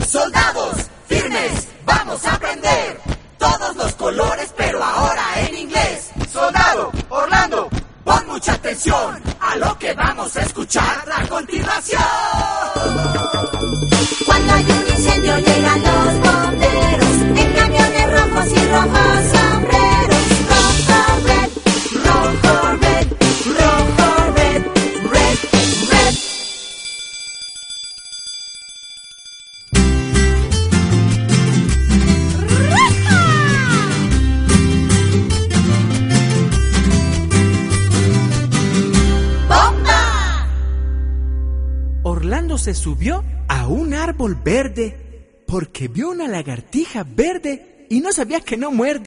Soldados, firmes, vamos a aprender todos los colores, pero ahora en inglés. Soldado, Orlando, pon mucha atención a lo que vamos a escuchar a continuación. Cuando hay un incendio llegan los bomberos en camiones rojos y rojos sombreros. Rojo, red, rojo, red, rojo, red, red, red. ¡Bomba! Orlando se subió a un árbol verde porque vio una lagartija verde y no sabía que no muerde.